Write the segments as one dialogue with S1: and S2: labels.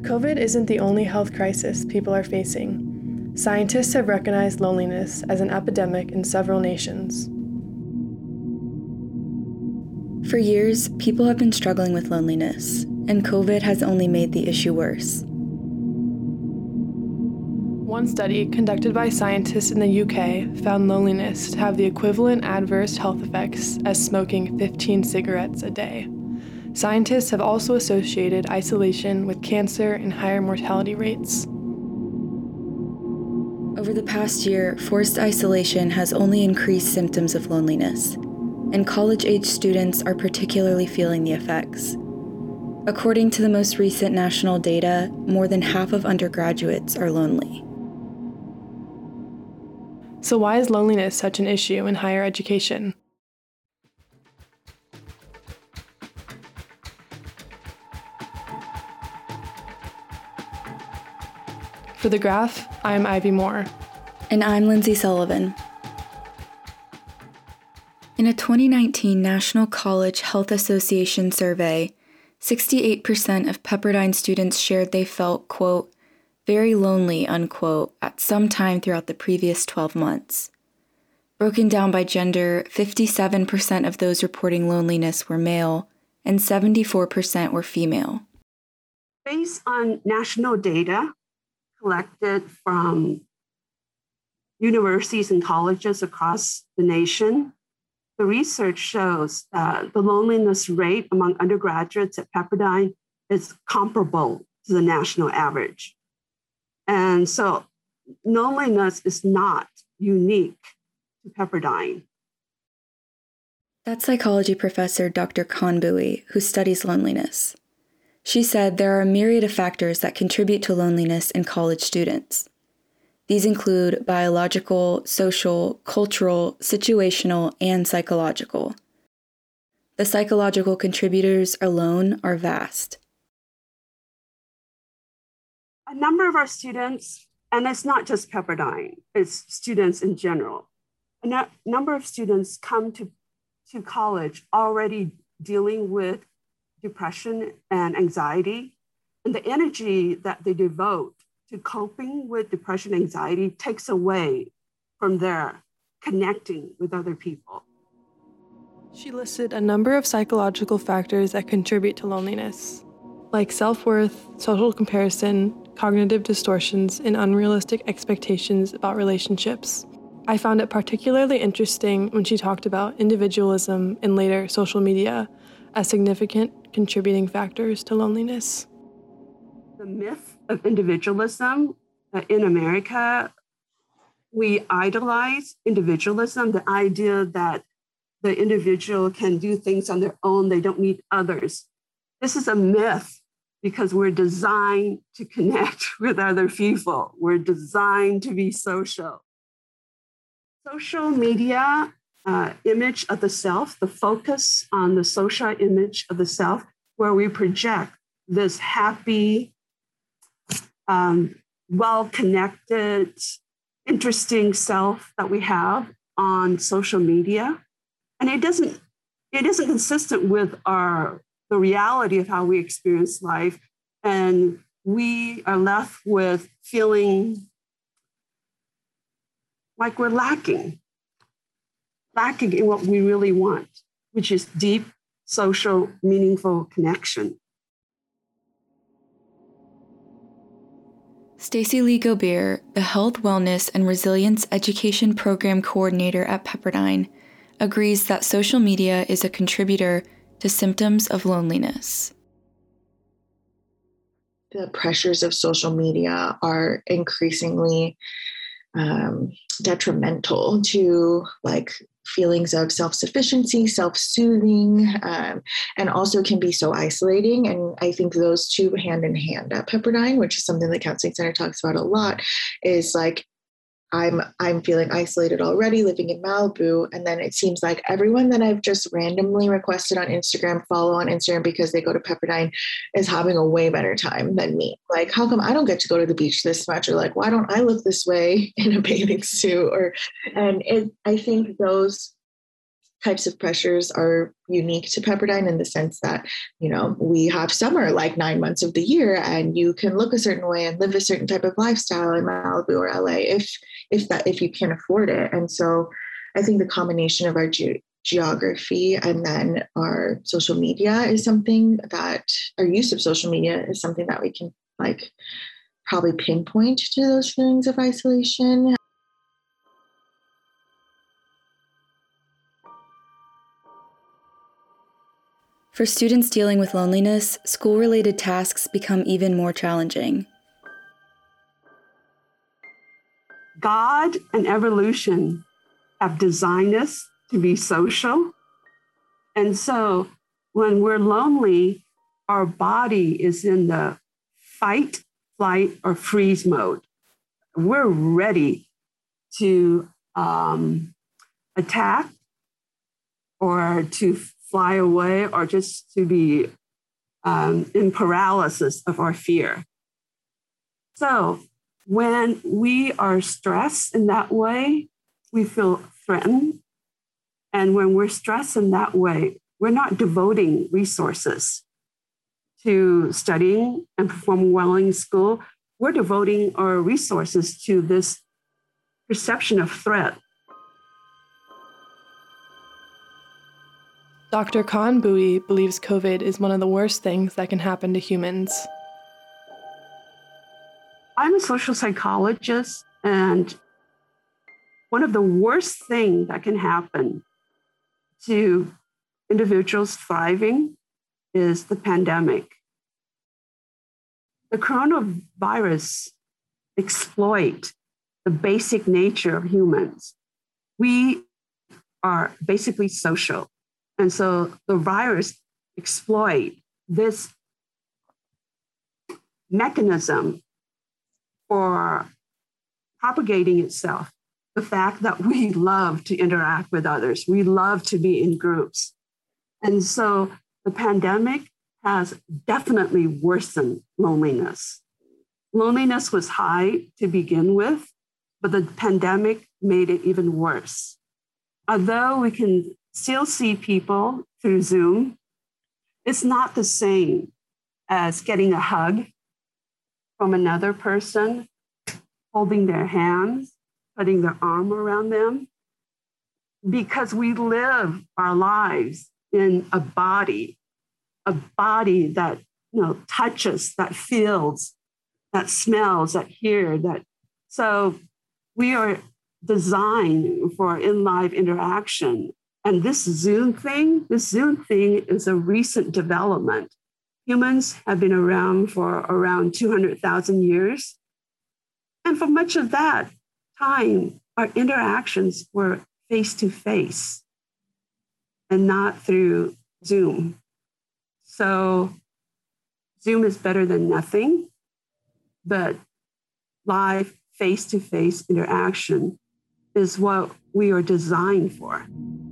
S1: COVID isn't the only health crisis people are facing. Scientists have recognized loneliness as an epidemic in several nations.
S2: For years, people have been struggling with loneliness, and COVID has only made the issue worse.
S1: One study conducted by scientists in the UK found loneliness to have the equivalent adverse health effects as smoking 15 cigarettes a day. Scientists have also associated isolation with cancer and higher mortality rates.
S2: Over the past year, forced isolation has only increased symptoms of loneliness, and college-age students are particularly feeling the effects. According to the most recent national data, more than half of undergraduates are lonely.
S1: So why is loneliness such an issue in higher education? For The Graph, I'm Ivy Moore.
S2: And I'm Lindsay Sullivan. In a 2019 National College Health Association survey, 68% of Pepperdine students shared they felt, quote, very lonely, unquote, at some time throughout the previous 12 months. Broken down by gender, 57% of those reporting loneliness were male, and 74% were female.
S3: Based on national data collected from universities and colleges across the nation, the research shows that the loneliness rate among undergraduates at Pepperdine is comparable to the national average. And so loneliness is not unique to Pepperdine.
S2: That's psychology professor Dr. Conbuoy, who studies loneliness. She said there are a myriad of factors that contribute to loneliness in college students. These include biological, social, cultural, situational, and psychological. The psychological contributors alone are vast.
S3: A number of our students, and it's not just Pepperdine, it's students in general, a number of students come to college already dealing with depression and anxiety, and the energy that they devote to coping with depression and anxiety takes away from their connecting with other people.
S1: She listed a number of psychological factors that contribute to loneliness, like self-worth, social comparison, cognitive distortions, and unrealistic expectations about relationships. I found it particularly interesting when she talked about individualism and later social media as significant contributing factors to loneliness.
S3: The myth of individualism in America, we idolize individualism, the idea that the individual can do things on their own, they don't need others. This is a myth because we're designed to connect with other people. We're designed to be social. Social media image of the self, the focus on the social image of the self, where we project this happy, well-connected, interesting self that we have on social media. And it isn't consistent with the reality of how we experience life. And we are left with feeling like we're lacking in what we really want, which is deep, social, meaningful connection.
S2: Stacy Lee Gobert, the Health, Wellness, and Resilience Education Program Coordinator at Pepperdine, agrees that social media is a contributor to symptoms of loneliness.
S4: The pressures of social media are increasingly detrimental to feelings of self-sufficiency, self-soothing, and also can be so isolating. And I think those two hand in hand at Pepperdine, which is something the Counseling Center talks about a lot, is I'm feeling isolated already living in Malibu. And then it seems like everyone that I've just randomly requested on Instagram, follow on Instagram because they go to Pepperdine, is having a way better time than me. How come I don't get to go to the beach this much? Or why don't I look this way in a bathing suit? I think those types of pressures are unique to Pepperdine in the sense that, we have summer like 9 months of the year, and you can look a certain way and live a certain type of lifestyle in Malibu or LA if you can afford it. And so I think the combination of our geography and then our social media is something that our use of social media is something that we can probably pinpoint to those feelings of isolation.
S2: For students dealing with loneliness, school-related tasks become even more challenging.
S3: God and evolution have designed us to be social. And so when we're lonely, our body is in the fight, flight, or freeze mode. We're ready to attack or to fly away or just to be in paralysis of our fear. So when we are stressed in that way, we feel threatened. And when we're stressed in that way, we're not devoting resources to studying and performing well in school. We're devoting our resources to this perception of threat.
S1: Dr. Khan Bowie believes COVID is one of the worst things that can happen to humans.
S3: I'm a social psychologist, and one of the worst things that can happen to individuals thriving is the pandemic. The coronavirus exploit the basic nature of humans. We are basically social. And so the virus exploit this mechanism for propagating itself. The fact that we love to interact with others, we love to be in groups. And so the pandemic has definitely worsened loneliness. Loneliness was high to begin with, but the pandemic made it even worse. Although we can still see people through Zoom, it's not the same as getting a hug from another person, holding their hands, putting their arm around them, because we live our lives in a body that touches, that feels, that smells, that hears, so we are designed for in-live interaction. And this Zoom thing is a recent development. Humans have been around for around 200,000 years. And for much of that time, our interactions were face-to-face and not through Zoom. So Zoom is better than nothing, but live face-to-face interaction is what we are designed for.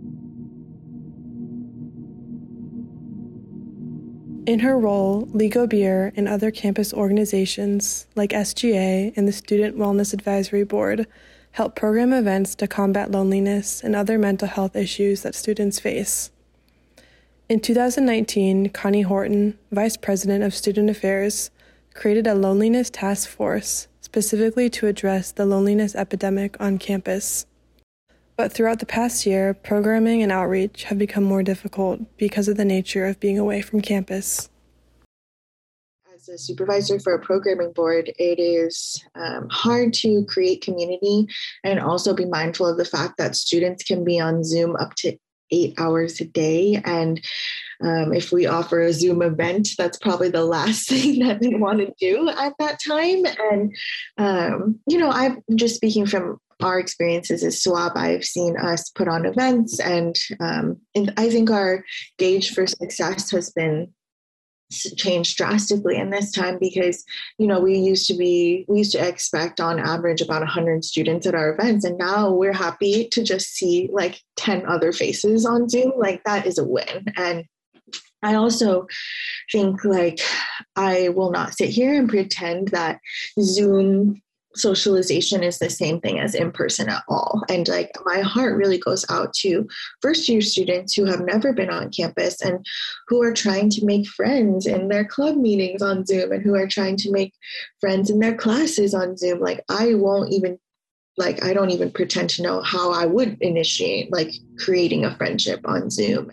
S1: In her role, Lee Gobier and other campus organizations like SGA and the Student Wellness Advisory Board help program events to combat loneliness and other mental health issues that students face. In 2019, Connie Horton, Vice President of Student Affairs, created a loneliness task force specifically to address the loneliness epidemic on campus. But throughout the past year, programming and outreach have become more difficult because of the nature of being away from campus.
S4: As a supervisor for a programming board, it is hard to create community and also be mindful of the fact that students can be on Zoom up to 8 hours a day. And if we offer a Zoom event, that's probably the last thing that they want to do at that time. And, I'm just speaking from our experiences as SWAP. I've seen us put on events, and I think our gauge for success has been changed drastically in this time because, we used to expect on average about 100 students at our events. And now we're happy to just see like 10 other faces on Zoom. Like that is a win. And I also think I will not sit here and pretend that Zoom socialization is the same thing as in person at all. And like my heart really goes out to first year students who have never been on campus and who are trying to make friends in their club meetings on Zoom and who are trying to make friends in their classes on Zoom. Like I don't even pretend to know how I would initiate like creating a friendship on Zoom.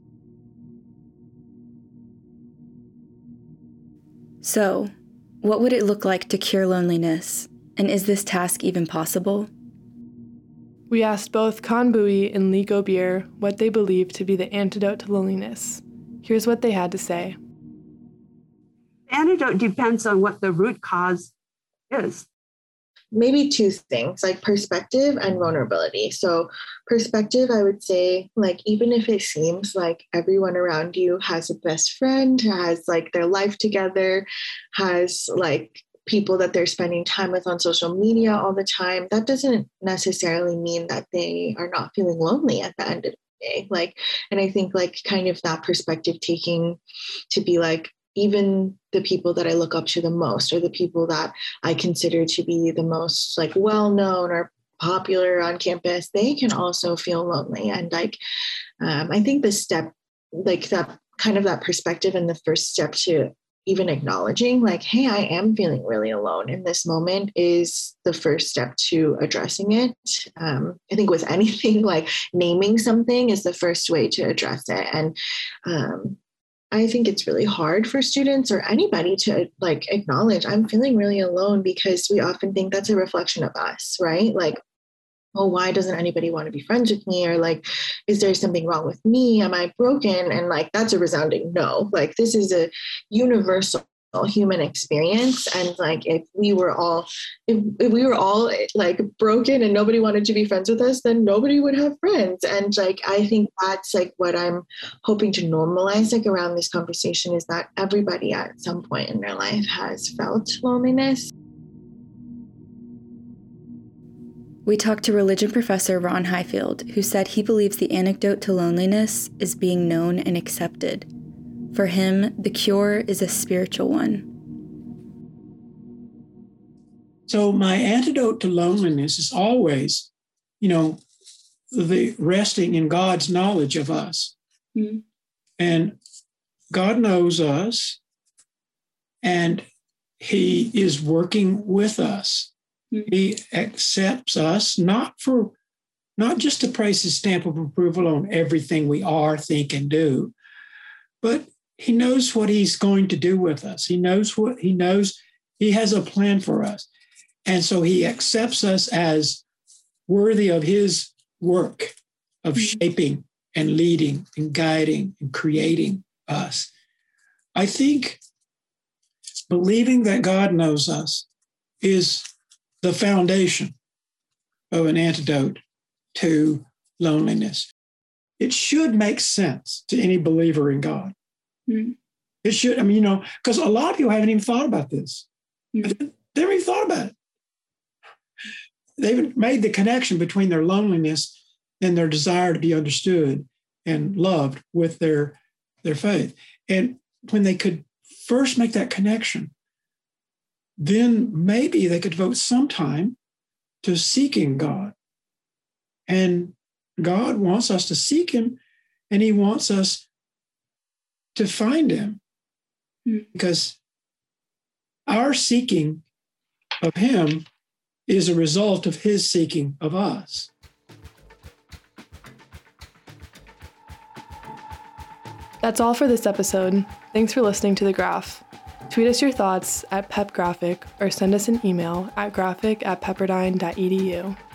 S2: So, what would it look like to cure loneliness? And is this task even possible?
S1: We asked both Con Bui and Lee Gobier what they believe to be the antidote to loneliness. Here's what they had to say.
S3: The antidote depends on what the root cause is.
S4: Maybe two things, like perspective and vulnerability. So perspective, I would say, like, even if it seems like everyone around you has a best friend, has like their life together, has like people that they're spending time with on social media all the time, that doesn't necessarily mean that they are not feeling lonely at the end of the day. Like, and I think like kind of that perspective taking to be like, even the people that I look up to the most, or the people that I consider to be the most like well-known or popular on campus, they can also feel lonely. And like, I think the step, like that kind of that perspective and the first step to even acknowledging like, hey, I am feeling really alone in this moment is the first step to addressing it. I think with anything, like naming something is the first way to address it. And I think it's really hard for students or anybody to like acknowledge I'm feeling really alone, because we often think that's a reflection of us, right? Like, oh, why doesn't anybody want to be friends with me? Or like, is there something wrong with me? Am I broken? And like, that's a resounding no. Like, this is a universal human experience. And like, if we were all like broken and nobody wanted to be friends with us, then nobody would have friends. And like, I think that's like what I'm hoping to normalize like around this conversation, is that everybody at some point in their life has felt loneliness.
S2: We talked to religion professor Ron Highfield, who said he believes the antidote to loneliness is being known and accepted. For him, the cure is a spiritual one.
S5: So my antidote to loneliness is always, the resting in God's knowledge of us. Mm-hmm. And God knows us, and he is working with us. He accepts us, not just to place his stamp of approval on everything we are, think, and do, but he knows what he's going to do with us. He knows he has a plan for us. And so he accepts us as worthy of his work of shaping and leading and guiding and creating us. I think believing that God knows us is the foundation of an antidote to loneliness. It should make sense to any believer in God. Mm-hmm. It should, because a lot of people haven't even thought about this. Mm-hmm. They haven't even thought about it. They haven't made the connection between their loneliness and their desire to be understood and loved with their faith. And when they could first make that connection, then maybe they could devote some time to seeking God. And God wants us to seek him, and he wants us to find him, because our seeking of him is a result of his seeking of us.
S1: That's all for this episode. Thanks for listening to The Graph. Tweet us your thoughts at PepGraphic or send us an email at graphic@pepperdine.edu.